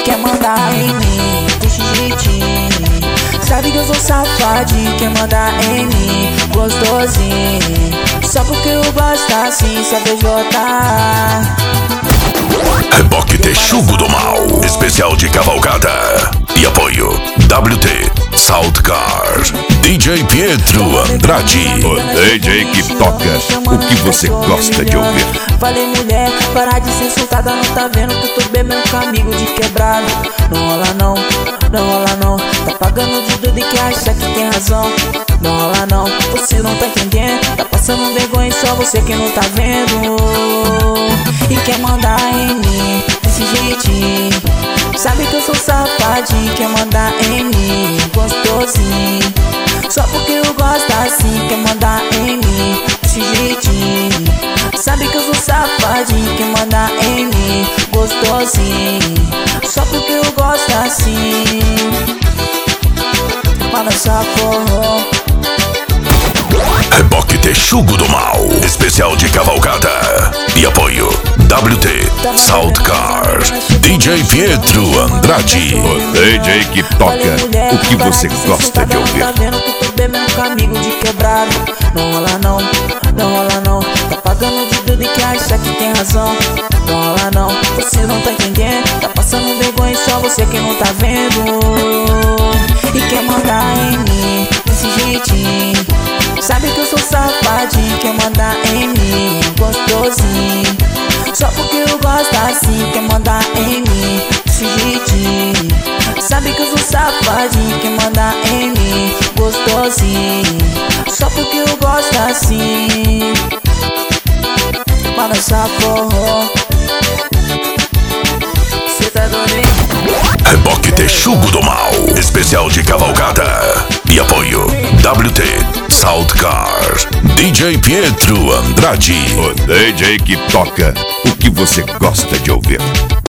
quer mandar em mim desse jeitinho. Sabe que eu sou safadinho, quer mandar em mim gostosinho. Só porque eu gosto assim, sabe jogar. Reboque Texugo do Mal, especial de cavalgada. E apoio WT South Cars, DJ Pietro Andrade, o DJ que toca o que você gosta de ouvir. Falei mulher, para de ser insultada, não tá vendo que eu tô bebendo comigo de quebrado. Não rola não, não rola não, tá pagando de doido e que acha que tem razão. Não rola não, você não tá entendendo, tá passando vergonha só você que não tá vendo. E quer mandar em mim desse jeitinho. Sabe que eu sou safadinho, quer mandar em mim gostosinho. Só porque eu gosto assim, quer mandar em mim desse jeitinho. Sabe que eu sou safadinho, quer mandar em mim gostosinho. Só porque eu gosto assim. Manda essa forró. Reboque Texugo do Mal, especial de cavalgada. E apoio WT South Cars, DJ Pietro Andrade, o DJ que toca o que você gosta de ouvir. Tá vendo que eu tô bebendo comigo de quebrado. Não rola não, não rola não, tá pagando de tudo e que acha que tem razão. Não rola não, você não tá entendendo, tá passando vergonha só você que não tá vendo. E quer mandar em mim desse jeitinho. Sabe que eu sou safadinho, quer mandar em mim gostosinho. Só porque eu gosto assim, quer mandar em mim desse jeitinho. Sabe que eu sou safadinho, quer mandar em mim gostosinho. Só porque eu gosto assim. Manda essa forró. Cê tá doido? Reboque Texugo do Mal, especial de cavalgada. E apoio WT South Cars, DJ Pietro Andrade, o DJ que toca o que você gosta de ouvir.